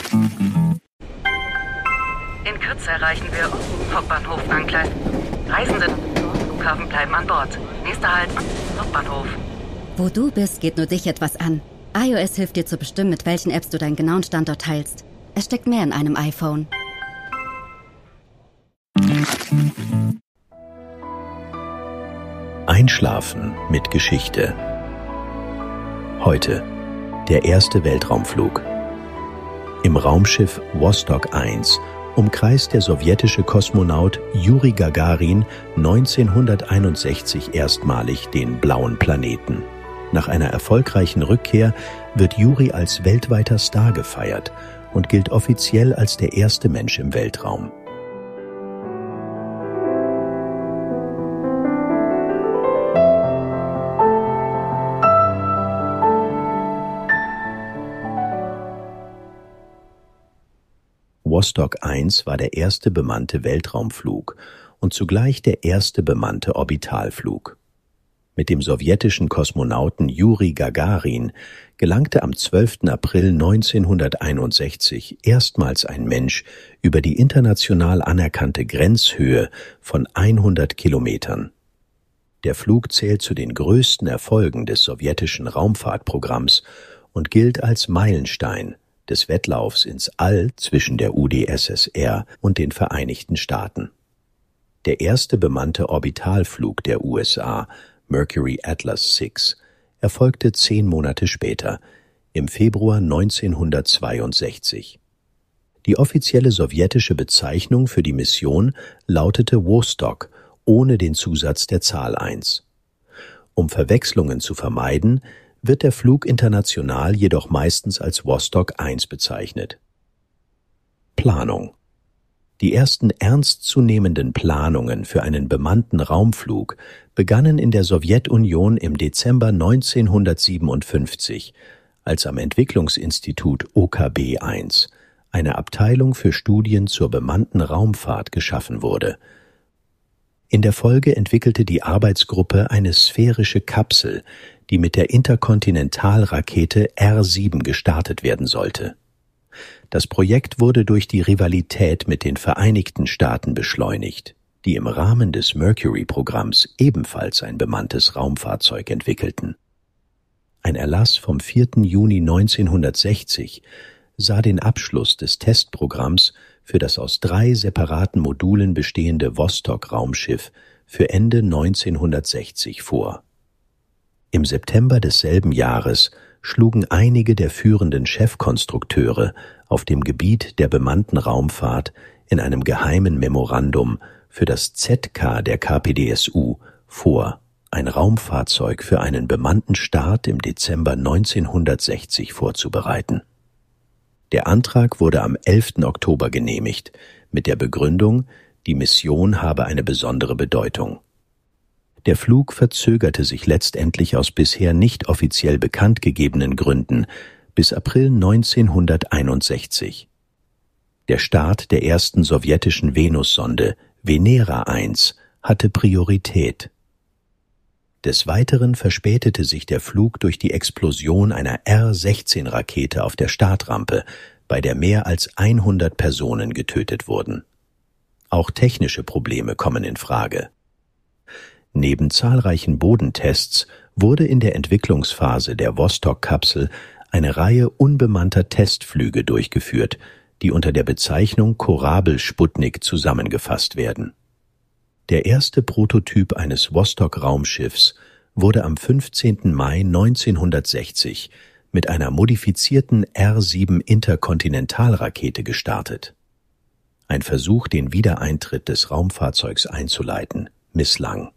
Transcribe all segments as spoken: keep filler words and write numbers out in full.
In Kürze erreichen wir Hauptbahnhof Angleis. Reisende im Flughafen bleiben an Bord. Nächster Halt, Hauptbahnhof. Wo du bist, geht nur dich etwas an. iOS hilft dir zu bestimmen, mit welchen Apps du deinen genauen Standort teilst. Es steckt mehr in einem iPhone. Einschlafen mit Geschichte. Heute der erste Weltraumflug. Im Raumschiff Vostok eins umkreist der sowjetische Kosmonaut Juri Gagarin neunzehnhunderteinundsechzig erstmalig den blauen Planeten. Nach einer erfolgreichen Rückkehr wird Juri als weltweiter Star gefeiert und gilt offiziell als der erste Mensch im Weltraum. Vostok eins war der erste bemannte Weltraumflug und zugleich der erste bemannte Orbitalflug. Mit dem sowjetischen Kosmonauten Juri Gagarin gelangte am zwölften April neunzehnhunderteinundsechzig erstmals ein Mensch über die international anerkannte Grenzhöhe von hundert Kilometern. Der Flug zählt zu den größten Erfolgen des sowjetischen Raumfahrtprogramms und gilt als Meilenstein des Wettlaufs ins All zwischen der U d S S R und den Vereinigten Staaten. Der erste bemannte Orbitalflug der U S A, Mercury Atlas sechs, erfolgte zehn Monate später, im Februar neunzehnhundertzweiundsechzig. Die offizielle sowjetische Bezeichnung für die Mission lautete Vostok, ohne den Zusatz der Zahl eins. Um Verwechslungen zu vermeiden, wird der Flug international jedoch meistens als Vostok eins bezeichnet. Planung. Die ersten ernstzunehmenden Planungen für einen bemannten Raumflug begannen in der Sowjetunion im Dezember neunzehnhundertsiebenundfünfzig, als am Entwicklungsinstitut O K B eins eine Abteilung für Studien zur bemannten Raumfahrt geschaffen wurde. In der Folge entwickelte die Arbeitsgruppe eine sphärische Kapsel, die mit der Interkontinentalrakete R sieben gestartet werden sollte. Das Projekt wurde durch die Rivalität mit den Vereinigten Staaten beschleunigt, die im Rahmen des Mercury-Programms ebenfalls ein bemanntes Raumfahrzeug entwickelten. Ein Erlass vom vierten Juni neunzehnhundertsechzig sah den Abschluss des Testprogramms für das aus drei separaten Modulen bestehende Vostok-Raumschiff für Ende neunzehnhundertsechzig vor. Im September desselben Jahres schlugen einige der führenden Chefkonstrukteure auf dem Gebiet der bemannten Raumfahrt in einem geheimen Memorandum für das Z K der K P D S U vor, ein Raumfahrzeug für einen bemannten Start im Dezember neunzehnhundertsechzig vorzubereiten. Der Antrag wurde am elften Oktober genehmigt, mit der Begründung, die Mission habe eine besondere Bedeutung. Der Flug verzögerte sich letztendlich aus bisher nicht offiziell bekannt gegebenen Gründen bis April neunzehnhunderteinundsechzig. Der Start der ersten sowjetischen Venussonde Venera eins hatte Priorität. Des Weiteren verspätete sich der Flug durch die Explosion einer R sechzehn Rakete auf der Startrampe, bei der mehr als hundert Personen getötet wurden. Auch technische Probleme kommen in Frage. Neben zahlreichen Bodentests wurde in der Entwicklungsphase der Vostok-Kapsel eine Reihe unbemannter Testflüge durchgeführt, die unter der Bezeichnung Korabel-Sputnik zusammengefasst werden. Der erste Prototyp eines Vostok-Raumschiffs wurde am fünfzehnten Mai neunzehnhundertsechzig mit einer modifizierten R sieben Interkontinentalrakete gestartet. Ein Versuch, den Wiedereintritt des Raumfahrzeugs einzuleiten, misslang.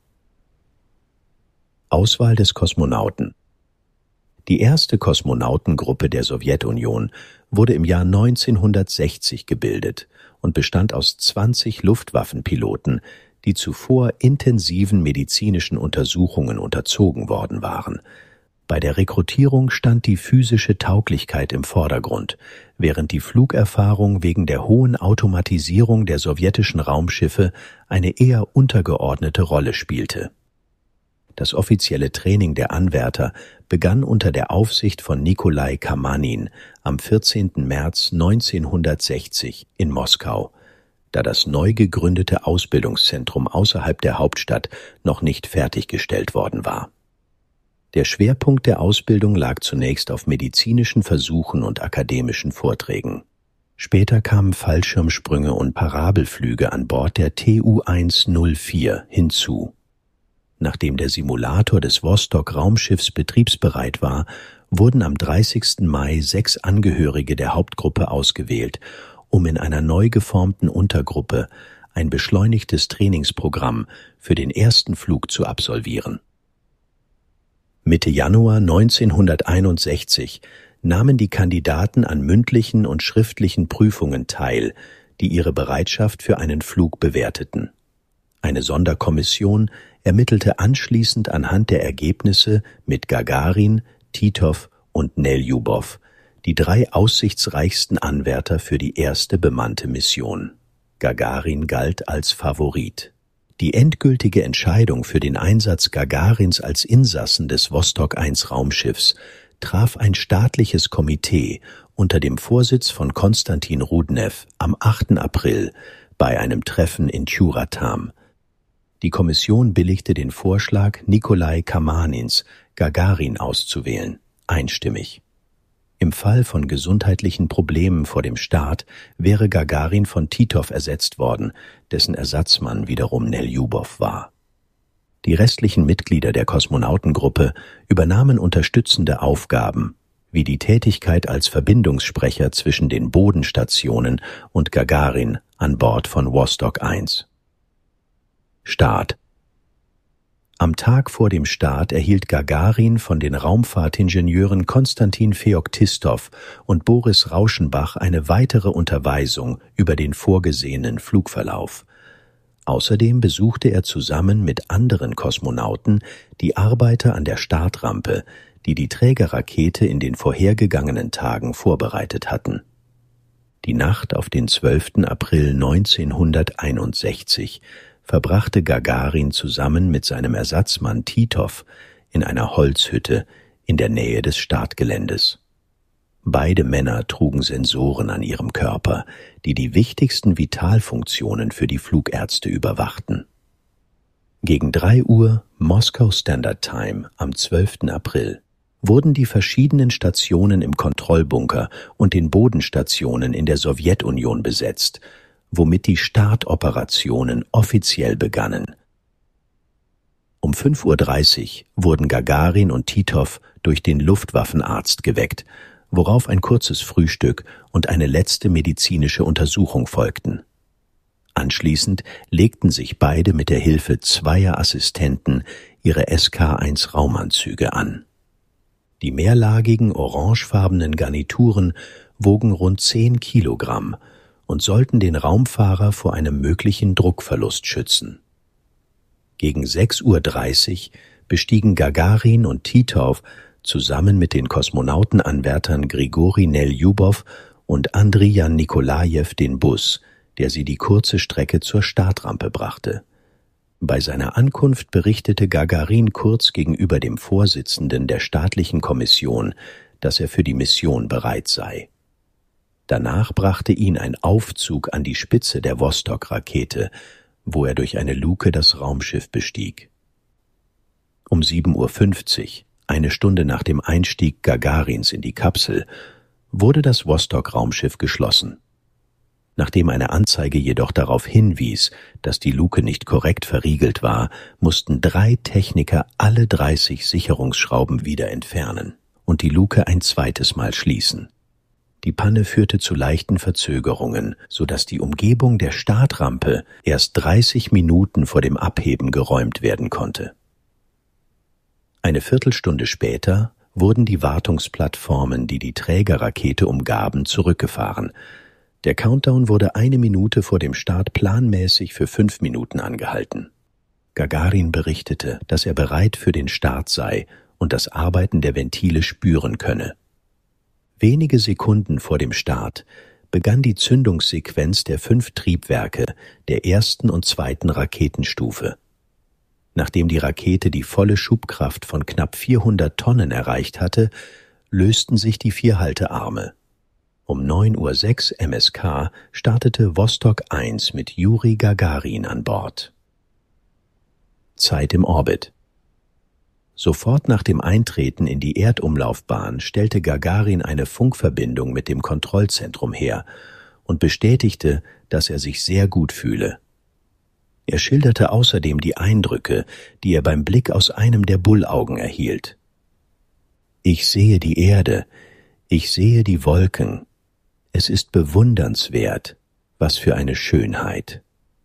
Auswahl des Kosmonauten. Die erste Kosmonautengruppe der Sowjetunion wurde im Jahr neunzehnhundertsechzig gebildet und bestand aus zwanzig Luftwaffenpiloten, die zuvor intensiven medizinischen Untersuchungen unterzogen worden waren. Bei der Rekrutierung stand die physische Tauglichkeit im Vordergrund, während die Flugerfahrung wegen der hohen Automatisierung der sowjetischen Raumschiffe eine eher untergeordnete Rolle spielte. Das offizielle Training der Anwärter begann unter der Aufsicht von Nikolai Kamanin am vierzehnten März neunzehnhundertsechzig in Moskau, da das neu gegründete Ausbildungszentrum außerhalb der Hauptstadt noch nicht fertiggestellt worden war. Der Schwerpunkt der Ausbildung lag zunächst auf medizinischen Versuchen und akademischen Vorträgen. Später kamen Fallschirmsprünge und Parabelflüge an Bord der T U hundertvierer hinzu. Nachdem der Simulator des Vostok-Raumschiffs betriebsbereit war, wurden am dreißigsten Mai sechs Angehörige der Hauptgruppe ausgewählt, um in einer neu geformten Untergruppe ein beschleunigtes Trainingsprogramm für den ersten Flug zu absolvieren. Mitte Januar neunzehnhunderteinundsechzig nahmen die Kandidaten an mündlichen und schriftlichen Prüfungen teil, die ihre Bereitschaft für einen Flug bewerteten. Eine Sonderkommission ermittelte anschließend anhand der Ergebnisse mit Gagarin, Titov und Neljubow, die drei aussichtsreichsten Anwärter für die erste bemannte Mission. Gagarin galt als Favorit. Die endgültige Entscheidung für den Einsatz Gagarins als Insassen des Vostok eins Raumschiffs traf ein staatliches Komitee unter dem Vorsitz von Konstantin Rudnew am achten April bei einem Treffen in Tjuratam. Die Kommission billigte den Vorschlag Nikolai Kamanins, Gagarin auszuwählen, einstimmig. Im Fall von gesundheitlichen Problemen vor dem Start wäre Gagarin von Titov ersetzt worden, dessen Ersatzmann wiederum Neljubow war. Die restlichen Mitglieder der Kosmonautengruppe übernahmen unterstützende Aufgaben, wie die Tätigkeit als Verbindungssprecher zwischen den Bodenstationen und Gagarin an Bord von Vostok eins. Start. Am Tag vor dem Start erhielt Gagarin von den Raumfahrtingenieuren Konstantin Feoktistov und Boris Rauschenbach eine weitere Unterweisung über den vorgesehenen Flugverlauf. Außerdem besuchte er zusammen mit anderen Kosmonauten die Arbeiter an der Startrampe, die die Trägerrakete in den vorhergegangenen Tagen vorbereitet hatten. Die Nacht auf den zwölften April neunzehnhunderteinundsechzig verbrachte Gagarin zusammen mit seinem Ersatzmann Titov in einer Holzhütte in der Nähe des Startgeländes. Beide Männer trugen Sensoren an ihrem Körper, die die wichtigsten Vitalfunktionen für die Flugärzte überwachten. Gegen drei Uhr Moskau Standard Time am zwölften April wurden die verschiedenen Stationen im Kontrollbunker und den Bodenstationen in der Sowjetunion besetzt, womit die Startoperationen offiziell begannen. Um fünf Uhr dreißig wurden Gagarin und Titov durch den Luftwaffenarzt geweckt, worauf ein kurzes Frühstück und eine letzte medizinische Untersuchung folgten. Anschließend legten sich beide mit der Hilfe zweier Assistenten ihre S K eins Raumanzüge an. Die mehrlagigen orangefarbenen Garnituren wogen rund zehn Kilogramm und sollten den Raumfahrer vor einem möglichen Druckverlust schützen. Gegen sechs Uhr dreißig bestiegen Gagarin und Titov zusammen mit den Kosmonautenanwärtern Grigori Neljubow und Andrijan Nikolajew den Bus, der sie die kurze Strecke zur Startrampe brachte. Bei seiner Ankunft berichtete Gagarin kurz gegenüber dem Vorsitzenden der staatlichen Kommission, dass er für die Mission bereit sei. Danach brachte ihn ein Aufzug an die Spitze der Vostok-Rakete, wo er durch eine Luke das Raumschiff bestieg. Um sieben Uhr fünfzig, eine Stunde nach dem Einstieg Gagarins in die Kapsel, wurde das Vostok-Raumschiff geschlossen. Nachdem eine Anzeige jedoch darauf hinwies, dass die Luke nicht korrekt verriegelt war, mussten drei Techniker alle dreißig Sicherungsschrauben wieder entfernen und die Luke ein zweites Mal schließen. Die Panne führte zu leichten Verzögerungen, sodass die Umgebung der Startrampe erst dreißig Minuten vor dem Abheben geräumt werden konnte. Eine Viertelstunde später wurden die Wartungsplattformen, die die Trägerrakete umgaben, zurückgefahren. Der Countdown wurde eine Minute vor dem Start planmäßig für fünf Minuten angehalten. Gagarin berichtete, dass er bereit für den Start sei und das Arbeiten der Ventile spüren könne. Wenige Sekunden vor dem Start begann die Zündungssequenz der fünf Triebwerke der ersten und zweiten Raketenstufe. Nachdem die Rakete die volle Schubkraft von knapp vierhundert Tonnen erreicht hatte, lösten sich die vier Haltearme. Um neun Uhr sechs M S K startete Vostok eins mit Juri Gagarin an Bord. Zeit im Orbit. Sofort nach dem Eintreten in die Erdumlaufbahn stellte Gagarin eine Funkverbindung mit dem Kontrollzentrum her und bestätigte, dass er sich sehr gut fühle. Er schilderte außerdem die Eindrücke, die er beim Blick aus einem der Bullaugen erhielt. »Ich sehe die Erde, ich sehe die Wolken. Es ist bewundernswert, was für eine Schönheit.«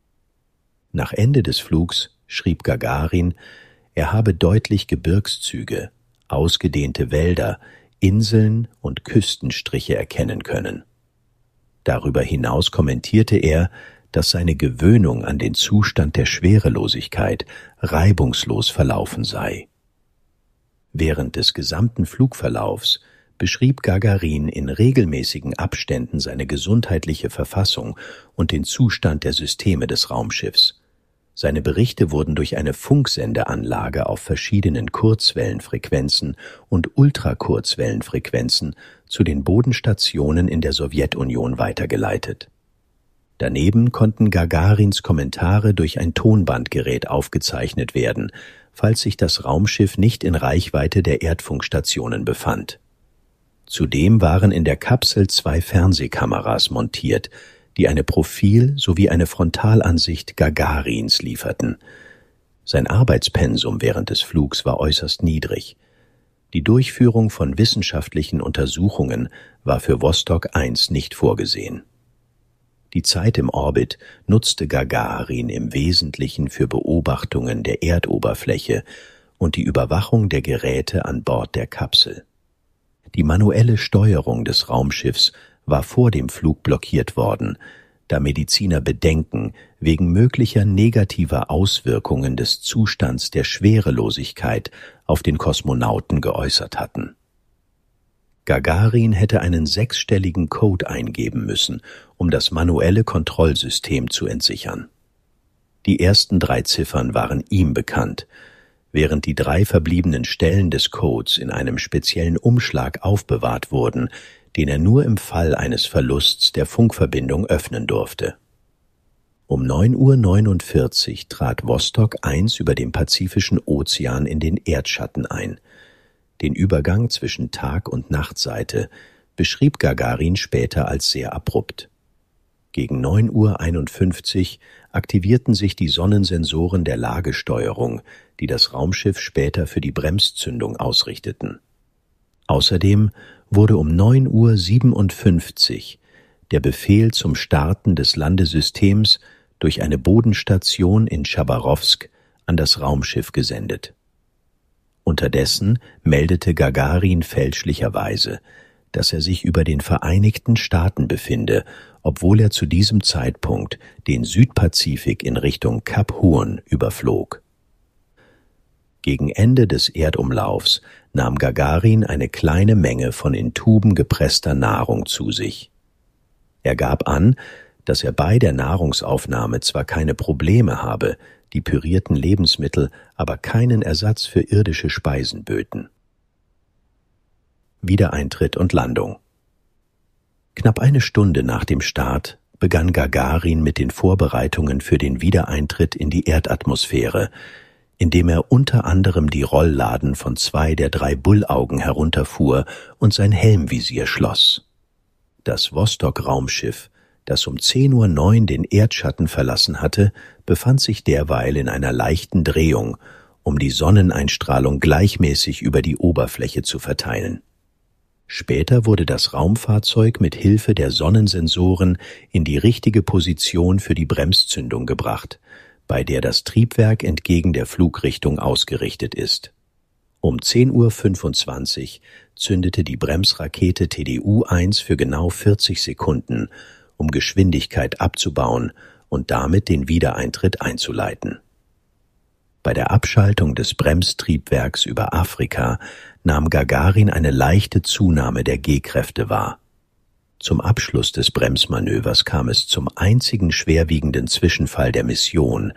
Nach Ende des Flugs schrieb Gagarin, er habe deutlich Gebirgszüge, ausgedehnte Wälder, Inseln und Küstenstriche erkennen können. Darüber hinaus kommentierte er, dass seine Gewöhnung an den Zustand der Schwerelosigkeit reibungslos verlaufen sei. Während des gesamten Flugverlaufs beschrieb Gagarin in regelmäßigen Abständen seine gesundheitliche Verfassung und den Zustand der Systeme des Raumschiffs. Seine Berichte wurden durch eine Funksendeanlage auf verschiedenen Kurzwellenfrequenzen und Ultrakurzwellenfrequenzen zu den Bodenstationen in der Sowjetunion weitergeleitet. Daneben konnten Gagarins Kommentare durch ein Tonbandgerät aufgezeichnet werden, falls sich das Raumschiff nicht in Reichweite der Erdfunkstationen befand. Zudem waren in der Kapsel zwei Fernsehkameras montiert, die eine Profil- sowie eine Frontalansicht Gagarins lieferten. Sein Arbeitspensum während des Flugs war äußerst niedrig. Die Durchführung von wissenschaftlichen Untersuchungen war für Vostok eins nicht vorgesehen. Die Zeit im Orbit nutzte Gagarin im Wesentlichen für Beobachtungen der Erdoberfläche und die Überwachung der Geräte an Bord der Kapsel. Die manuelle Steuerung des Raumschiffs war vor dem Flug blockiert worden, da Mediziner Bedenken wegen möglicher negativer Auswirkungen des Zustands der Schwerelosigkeit auf den Kosmonauten geäußert hatten. Gagarin hätte einen sechsstelligen Code eingeben müssen, um das manuelle Kontrollsystem zu entsichern. Die ersten drei Ziffern waren ihm bekannt, während die drei verbliebenen Stellen des Codes in einem speziellen Umschlag aufbewahrt wurden, den er nur im Fall eines Verlusts der Funkverbindung öffnen durfte. Um neun Uhr neunundvierzig trat Vostok eins über dem Pazifischen Ozean in den Erdschatten ein. Den Übergang zwischen Tag- und Nachtseite beschrieb Gagarin später als sehr abrupt. Gegen neun Uhr einundfünfzig aktivierten sich die Sonnensensoren der Lagesteuerung, die das Raumschiff später für die Bremszündung ausrichteten. Außerdem wurde um neun Uhr siebenundfünfzig der Befehl zum Starten des Landesystems durch eine Bodenstation in Chabarowsk an das Raumschiff gesendet. Unterdessen meldete Gagarin fälschlicherweise, dass er sich über den Vereinigten Staaten befinde, obwohl er zu diesem Zeitpunkt den Südpazifik in Richtung Kap Hoorn überflog. Gegen Ende des Erdumlaufs nahm Gagarin eine kleine Menge von in Tuben gepresster Nahrung zu sich. Er gab an, dass er bei der Nahrungsaufnahme zwar keine Probleme habe, die pürierten Lebensmittel aber keinen Ersatz für irdische Speisen böten. Wiedereintritt und Landung. Knapp eine Stunde nach dem Start begann Gagarin mit den Vorbereitungen für den Wiedereintritt in die Erdatmosphäre, indem er unter anderem die Rollladen von zwei der drei Bullaugen herunterfuhr und sein Helmvisier schloss. Das Vostok-Raumschiff, das um zehn Uhr neun den Erdschatten verlassen hatte, befand sich derweil in einer leichten Drehung, um die Sonneneinstrahlung gleichmäßig über die Oberfläche zu verteilen. Später wurde das Raumfahrzeug mit Hilfe der Sonnensensoren in die richtige Position für die Bremszündung gebracht, bei der das Triebwerk entgegen der Flugrichtung ausgerichtet ist. Um zehn Uhr fünfundzwanzig zündete die Bremsrakete T D U eins für genau vierzig Sekunden, um Geschwindigkeit abzubauen und damit den Wiedereintritt einzuleiten. Bei der Abschaltung des Bremstriebwerks über Afrika nahm Gagarin eine leichte Zunahme der G-Kräfte wahr. Zum Abschluss des Bremsmanövers kam es zum einzigen schwerwiegenden Zwischenfall der Mission,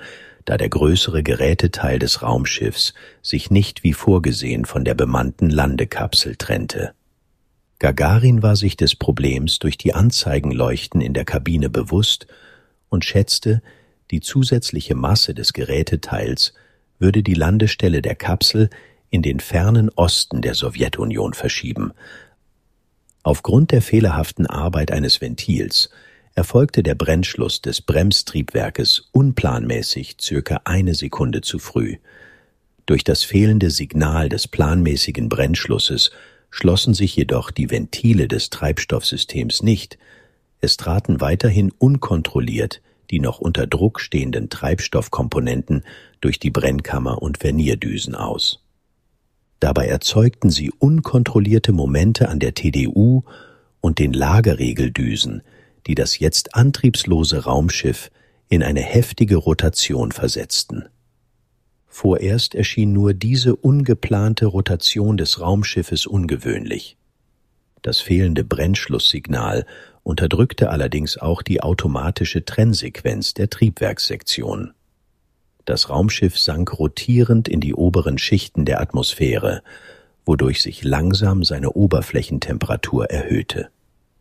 da der größere Geräteteil des Raumschiffs sich nicht wie vorgesehen von der bemannten Landekapsel trennte. Gagarin war sich des Problems durch die Anzeigenleuchten in der Kabine bewusst und schätzte, die zusätzliche Masse des Geräteteils würde die Landestelle der Kapsel in den fernen Osten der Sowjetunion verschieben. Aufgrund der fehlerhaften Arbeit eines Ventils erfolgte der Brennschluss des Bremstriebwerkes unplanmäßig circa eine Sekunde zu früh. Durch das fehlende Signal des planmäßigen Brennschlusses schlossen sich jedoch die Ventile des Treibstoffsystems nicht. Es traten weiterhin unkontrolliert die noch unter Druck stehenden Treibstoffkomponenten durch die Brennkammer und Vernierdüsen aus. Dabei erzeugten sie unkontrollierte Momente an der T D U und den Lagerregeldüsen, die das jetzt antriebslose Raumschiff in eine heftige Rotation versetzten. Vorerst erschien nur diese ungeplante Rotation des Raumschiffes ungewöhnlich. Das fehlende Brennschlusssignal unterdrückte allerdings auch die automatische Trennsequenz der Triebwerkssektion. Das Raumschiff sank rotierend in die oberen Schichten der Atmosphäre, wodurch sich langsam seine Oberflächentemperatur erhöhte.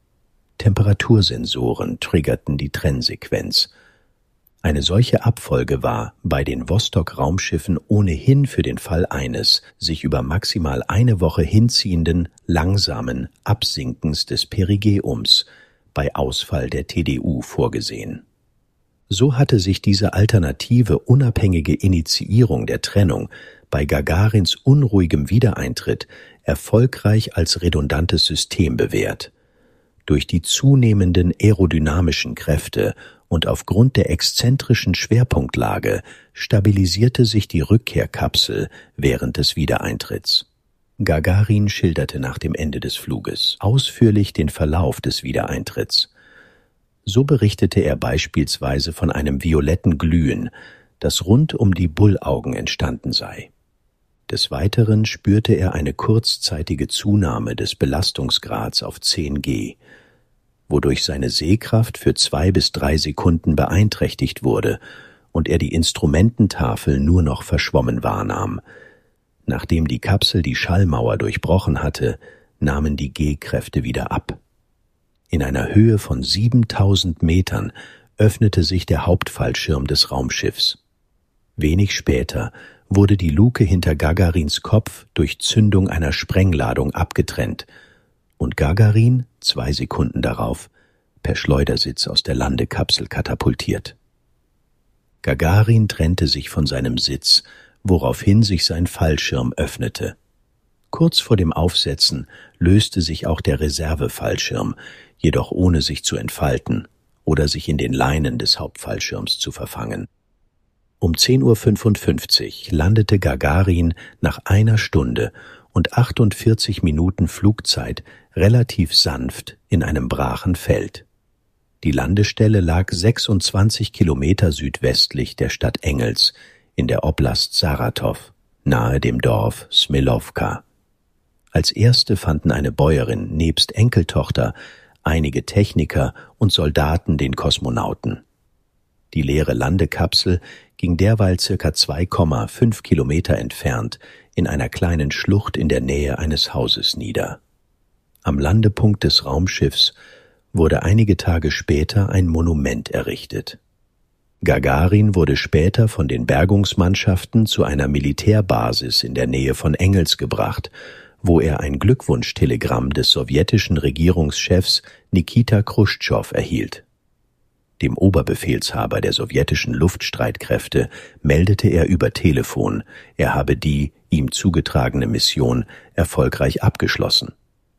Temperatursensoren triggerten die Trennsequenz. Eine solche Abfolge war bei den Vostok-Raumschiffen ohnehin für den Fall eines sich über maximal eine Woche hinziehenden, langsamen Absinkens des Perigeums bei Ausfall der T D U vorgesehen. So hatte sich diese alternative, unabhängige Initiierung der Trennung bei Gagarins unruhigem Wiedereintritt erfolgreich als redundantes System bewährt. Durch die zunehmenden aerodynamischen Kräfte und aufgrund der exzentrischen Schwerpunktlage stabilisierte sich die Rückkehrkapsel während des Wiedereintritts. Gagarin schilderte nach dem Ende des Fluges ausführlich den Verlauf des Wiedereintritts. So berichtete er beispielsweise von einem violetten Glühen, das rund um die Bullaugen entstanden sei. Des Weiteren spürte er eine kurzzeitige Zunahme des Belastungsgrads auf zehn G, wodurch seine Sehkraft für zwei bis drei Sekunden beeinträchtigt wurde und er die Instrumententafel nur noch verschwommen wahrnahm. Nachdem die Kapsel die Schallmauer durchbrochen hatte, nahmen die G-Kräfte wieder ab. In einer Höhe von siebentausend Metern öffnete sich der Hauptfallschirm des Raumschiffs. Wenig später wurde die Luke hinter Gagarins Kopf durch Zündung einer Sprengladung abgetrennt und Gagarin, zwei Sekunden darauf, per Schleudersitz aus der Landekapsel katapultiert. Gagarin trennte sich von seinem Sitz, woraufhin sich sein Fallschirm öffnete. Kurz vor dem Aufsetzen löste sich auch der Reservefallschirm, jedoch ohne sich zu entfalten oder sich in den Leinen des Hauptfallschirms zu verfangen. Um zehn Uhr fünfundfünfzig landete Gagarin nach einer Stunde und achtundvierzig Minuten Flugzeit relativ sanft in einem brachen Feld. Die Landestelle lag sechsundzwanzig Kilometer südwestlich der Stadt Engels in der Oblast Saratow, nahe dem Dorf Smilovka. Als erste fanden eine Bäuerin nebst Enkeltochter, einige Techniker und Soldaten den Kosmonauten. Die leere Landekapsel ging derweil circa zwei Komma fünf Kilometer entfernt in einer kleinen Schlucht in der Nähe eines Hauses nieder. Am Landepunkt des Raumschiffs wurde einige Tage später ein Monument errichtet. Gagarin wurde später von den Bergungsmannschaften zu einer Militärbasis in der Nähe von Engels gebracht, wo er ein Glückwunschtelegramm des sowjetischen Regierungschefs Nikita Chruschtschow erhielt. Dem Oberbefehlshaber der sowjetischen Luftstreitkräfte meldete er über Telefon, er habe die ihm zugetragene Mission erfolgreich abgeschlossen.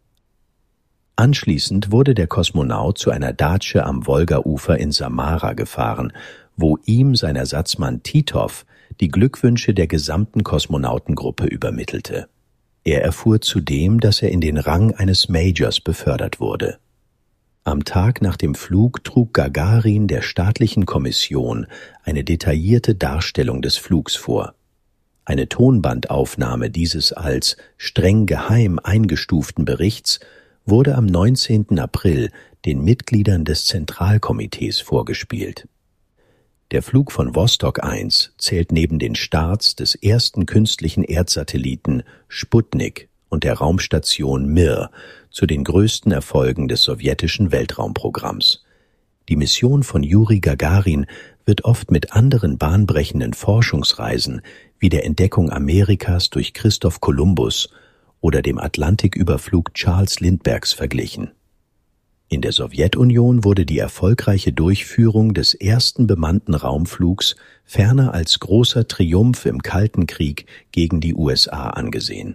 Anschließend wurde der Kosmonaut zu einer Datsche am Wolgaufer in Samara gefahren, wo ihm sein Ersatzmann Titov die Glückwünsche der gesamten Kosmonautengruppe übermittelte. Er erfuhr zudem, dass er in den Rang eines Majors befördert wurde. Am Tag nach dem Flug trug Gagarin der staatlichen Kommission eine detaillierte Darstellung des Flugs vor. Eine Tonbandaufnahme dieses als streng geheim eingestuften Berichts wurde am neunzehnten April den Mitgliedern des Zentralkomitees vorgespielt. Der Flug von Vostok eins zählt neben den Starts des ersten künstlichen Erdsatelliten Sputnik und der Raumstation Mir zu den größten Erfolgen des sowjetischen Weltraumprogramms. Die Mission von Juri Gagarin wird oft mit anderen bahnbrechenden Forschungsreisen wie der Entdeckung Amerikas durch Christoph Kolumbus oder dem Atlantiküberflug Charles Lindberghs verglichen. In der Sowjetunion wurde die erfolgreiche Durchführung des ersten bemannten Raumflugs ferner als großer Triumph im Kalten Krieg gegen die U S A angesehen.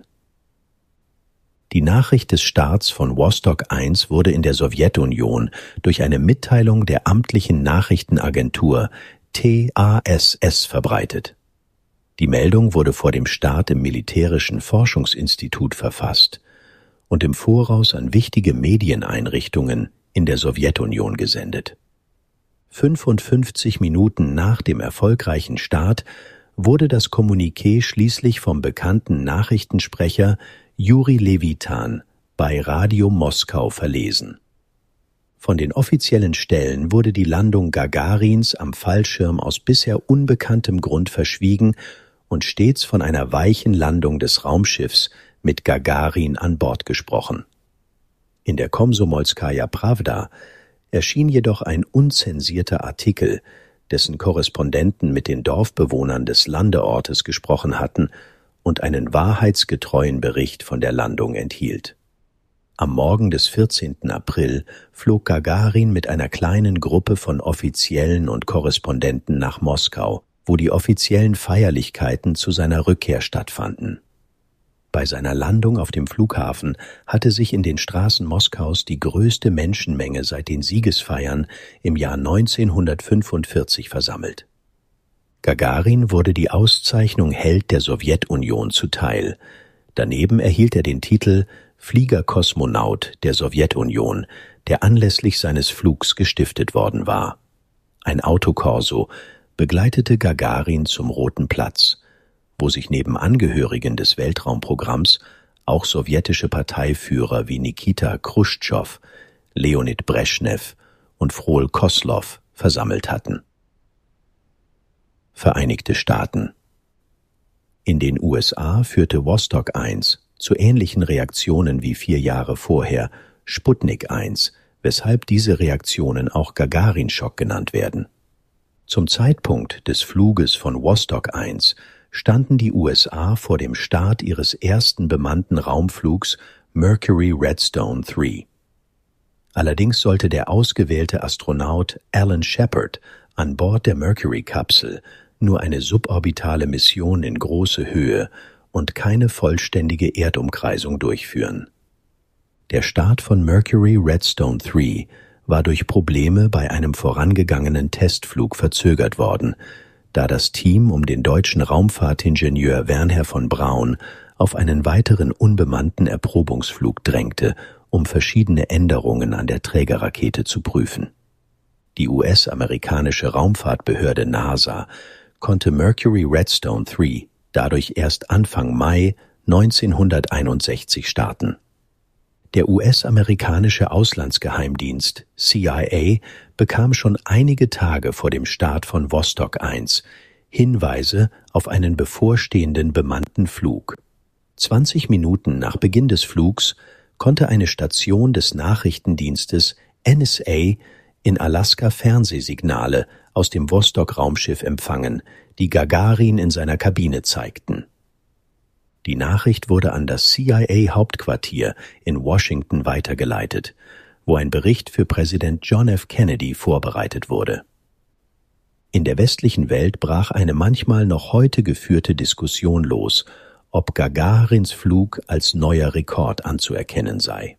Die Nachricht des Starts von Vostok eins wurde in der Sowjetunion durch eine Mitteilung der amtlichen Nachrichtenagentur T A S S verbreitet. Die Meldung wurde vor dem Start im Militärischen Forschungsinstitut verfasst und im Voraus an wichtige Medieneinrichtungen in der Sowjetunion gesendet. fünfundfünfzig Minuten nach dem erfolgreichen Start wurde das Kommuniqué schließlich vom bekannten Nachrichtensprecher Juri Levitan bei Radio Moskau verlesen. Von den offiziellen Stellen wurde die Landung Gagarins am Fallschirm aus bisher unbekanntem Grund verschwiegen und stets von einer weichen Landung des Raumschiffs mit Gagarin an Bord gesprochen. In der Komsomolskaja Prawda erschien jedoch ein unzensierter Artikel, dessen Korrespondenten mit den Dorfbewohnern des Landeortes gesprochen hatten und einen wahrheitsgetreuen Bericht von der Landung enthielt. Am Morgen des vierzehnten April flog Gagarin mit einer kleinen Gruppe von Offiziellen und Korrespondenten nach Moskau, wo die offiziellen Feierlichkeiten zu seiner Rückkehr stattfanden. Bei seiner Landung auf dem Flughafen hatte sich in den Straßen Moskaus die größte Menschenmenge seit den Siegesfeiern im Jahr neunzehnhundertfünfundvierzig versammelt. Gagarin wurde die Auszeichnung Held der Sowjetunion zuteil. Daneben erhielt er den Titel Fliegerkosmonaut der Sowjetunion, der anlässlich seines Flugs gestiftet worden war. Ein Autokorso begleitete Gagarin zum Roten Platz, wo sich neben Angehörigen des Weltraumprogramms auch sowjetische Parteiführer wie Nikita Chruschtschow, Leonid Breschnew und Frohl Koslow versammelt hatten. Vereinigte Staaten. In den U S A führte Vostok eins zu ähnlichen Reaktionen wie vier Jahre vorher Sputnik eins, weshalb diese Reaktionen auch Gagarin-Schock genannt werden. Zum Zeitpunkt des Fluges von Vostok eins standen die U S A vor dem Start ihres ersten bemannten Raumflugs Mercury Redstone drei. Allerdings sollte der ausgewählte Astronaut Alan Shepard an Bord der Mercury-Kapsel nur eine suborbitale Mission in große Höhe und keine vollständige Erdumkreisung durchführen. Der Start von Mercury Redstone drei war durch Probleme bei einem vorangegangenen Testflug verzögert worden, da das Team um den deutschen Raumfahrtingenieur Wernher von Braun auf einen weiteren unbemannten Erprobungsflug drängte, um verschiedene Änderungen an der Trägerrakete zu prüfen. Die U S-amerikanische Raumfahrtbehörde NASA konnte Mercury Redstone drei dadurch erst Anfang Mai neunzehnhunderteinundsechzig starten. Der U S-amerikanische Auslandsgeheimdienst C I A bekam schon einige Tage vor dem Start von Vostok eins Hinweise auf einen bevorstehenden bemannten Flug. zwanzig Minuten nach Beginn des Flugs konnte eine Station des Nachrichtendienstes N S A in Alaska Fernsehsignale aus dem Vostok-Raumschiff empfangen, die Gagarin in seiner Kabine zeigten. Die Nachricht wurde an das C I A-Hauptquartier in Washington weitergeleitet, wo ein Bericht für Präsident John F. Kennedy vorbereitet wurde. In der westlichen Welt brach eine manchmal noch heute geführte Diskussion los, ob Gagarins Flug als neuer Rekord anzuerkennen sei.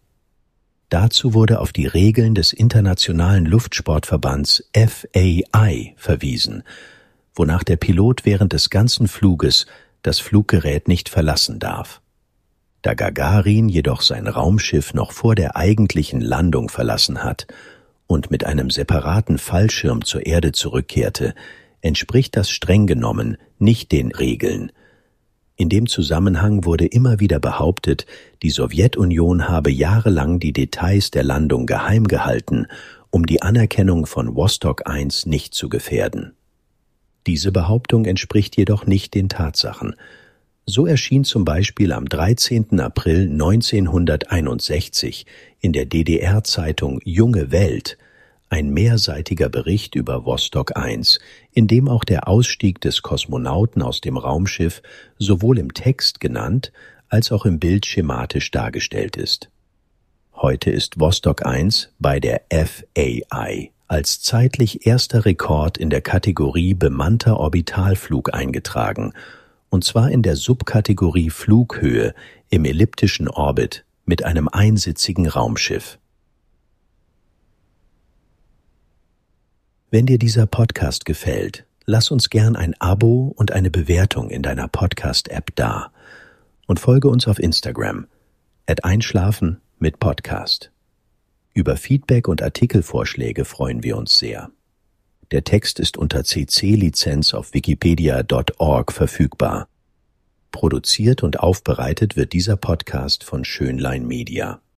Dazu wurde auf die Regeln des Internationalen Luftsportverbands F A I verwiesen, wonach der Pilot während des ganzen Fluges das Fluggerät nicht verlassen darf. Da Gagarin jedoch sein Raumschiff noch vor der eigentlichen Landung verlassen hat und mit einem separaten Fallschirm zur Erde zurückkehrte, entspricht das streng genommen nicht den Regeln. In dem Zusammenhang wurde immer wieder behauptet, die Sowjetunion habe jahrelang die Details der Landung geheim gehalten, um die Anerkennung von Vostok eins nicht zu gefährden. Diese Behauptung entspricht jedoch nicht den Tatsachen. So erschien zum Beispiel am dreizehnten April neunzehnhunderteinundsechzig in der D D R-Zeitung Junge Welt ein mehrseitiger Bericht über Vostok eins, in dem auch der Ausstieg des Kosmonauten aus dem Raumschiff sowohl im Text genannt als auch im Bild schematisch dargestellt ist. Heute ist Vostok eins bei der F A I als zeitlich erster Rekord in der Kategorie bemannter Orbitalflug eingetragen, und zwar in der Subkategorie Flughöhe im elliptischen Orbit mit einem einsitzigen Raumschiff. Wenn dir dieser Podcast gefällt, lass uns gern ein Abo und eine Bewertung in deiner Podcast-App da und folge uns auf Instagram at einschlafen mit Podcast. Über Feedback und Artikelvorschläge freuen wir uns sehr. Der Text ist unter C C-Lizenz auf wikipedia punkt org verfügbar. Produziert und aufbereitet wird dieser Podcast von Schönlein Media.